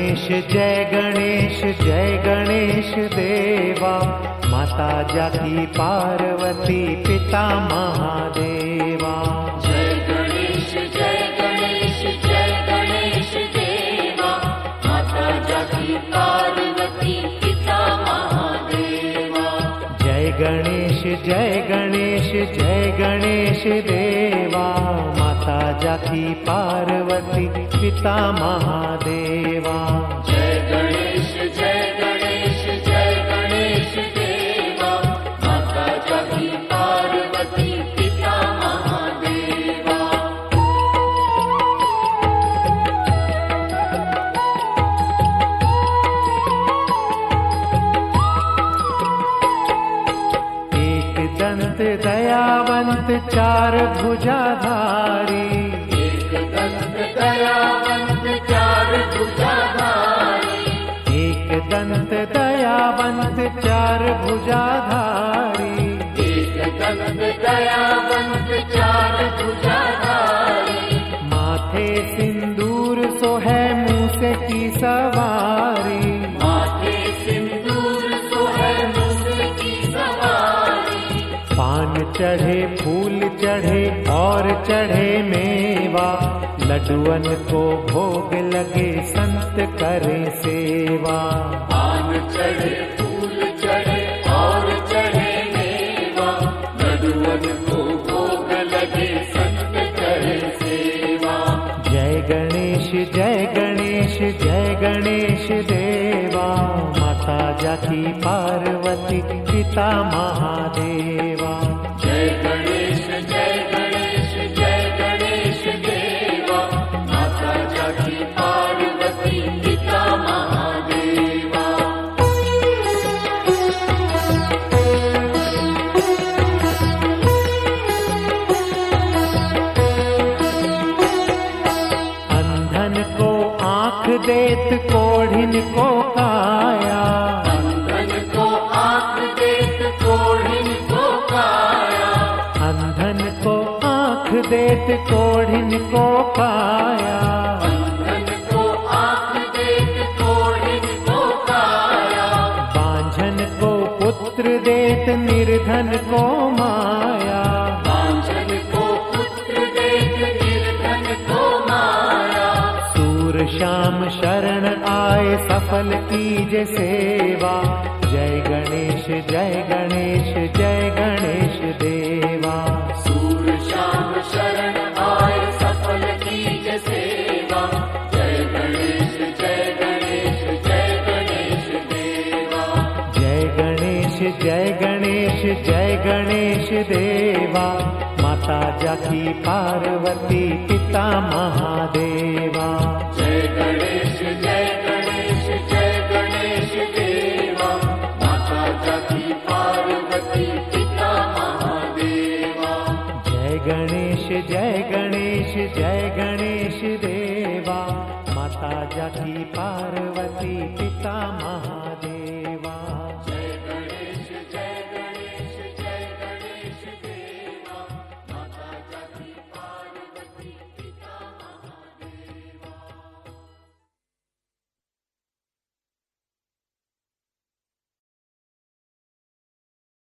जय गणेश देवा, माता जाकी पार्वती पिता महादेवा। जय गणेश देवा, माता जाकी पार्वती पिता महादेवा। जय गणेश देवा, माता जाकी पार्वती पिता महादेवा। जय गणेश देवा, माता जाकी पार्वती पिता महादेवा। एक दंत दयावंत चार भुजाधारी, एक दंत दयावंत चार भुजाधारी, एक दंत दयावंत चार भुजाधारी। एक दंत दयावंत चार भुजाधारी। माथे सिंदूर सोहै मूसे की सवारी, माथे सिंदूर सोहै मूसे की सवारी। पान चढ़े फूल चढ़े और चढ़े मेवा, लड्डुअन को भोग लगे संत करे सेवा। पान चढ़े फूल चढ़े और चढ़े मेवा, लड्डुअन को भोग लगे संत करे सेवा। जय गणेश देवा, माता जाकी पार्वती पिता महादेवा। जय गणेश देवा, माता जाकी पार्वती पिता महादेवा। अंधन को आँख देत कोढ़िन को काया, अंधन को आँख देत कोढ़िन को काया। अंधन को आँख देत कोढ़िन को काया। अंधन को आँख देत कोढ़िन को काया। बांझन को पुत्र देत निर्धन को माया, बांझन को पुत्र देत निर्धन को माया। सूर श्याम शरण आए सफल कीजे सेवा। जय गणेश देवा। सूर श्याम शरण आए सफल कीज सेवा। जय गणेश देवा। जय गणेश देवा, माता जाकी पार्वती पिता महादेवा।